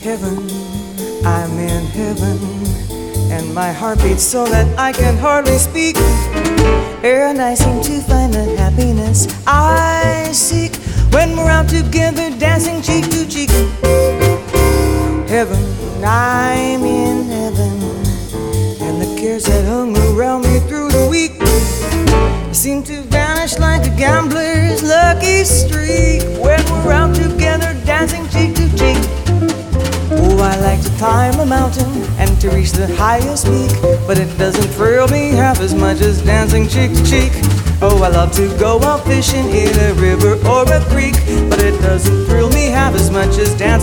Heaven, I'm in heaven, and my heart beats so that I can hardly speak. And I seem to find the happiness I seek when we're out together dancing cheek to cheek. Heaven, I'm in heaven, and the cares that hung around me through the week seem to vanish like a gambler's lucky streak when we're out together dancing cheek to cheek. Oh, I like to climb a mountain and to reach the highest peak, but it doesn't thrill me half as much as dancing cheek to cheek. Oh, I love to go out fishing in a river or a creek, but it doesn't thrill me half as much as dancing